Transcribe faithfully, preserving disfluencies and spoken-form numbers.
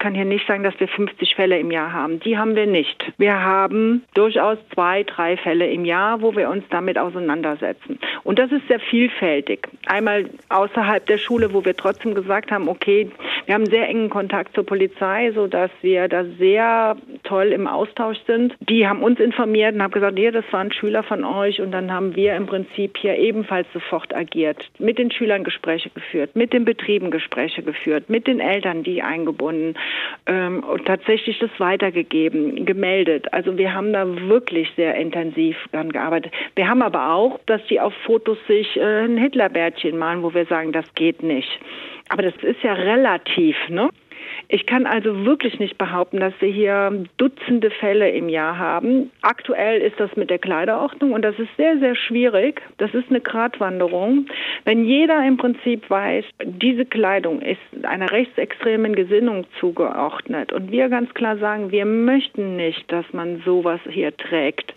kann hier nicht sagen, dass wir fünfzig Fälle im Jahr haben. Die haben wir nicht. Wir haben durchaus zwei, drei Fälle im Jahr, wo wir uns damit auseinandersetzen. Und das ist sehr vielfältig. Einmal außerhalb der Schule, wo wir trotzdem gesagt haben, okay, wir haben sehr engen Kontakt zur Polizei, sodass wir da sehr toll im Austausch sind. Die haben uns informiert und haben gesagt, ja, das waren Schüler von euch. Und dann haben wir im Prinzip hier ebenfalls sofort agiert, mit den Schülern Gespräche geführt, mit den Betrieben Gespräche geführt, mit den Eltern, die eingebunden ähm, und tatsächlich das weitergegeben, gemeldet. Also wir haben da wirklich sehr intensiv dran gearbeitet. Wir haben aber auch, dass die auf Fotos sich äh, ein Hitlerbärtchen malen, wo wir sagen, das geht nicht. Aber das ist ja relativ, ne? Ich kann also wirklich nicht behaupten, dass wir hier Dutzende Fälle im Jahr haben. Aktuell ist das mit der Kleiderordnung und das ist sehr, sehr schwierig. Das ist eine Gratwanderung. Wenn jeder im Prinzip weiß, diese Kleidung ist einer rechtsextremen Gesinnung zugeordnet und wir ganz klar sagen, wir möchten nicht, dass man sowas hier trägt,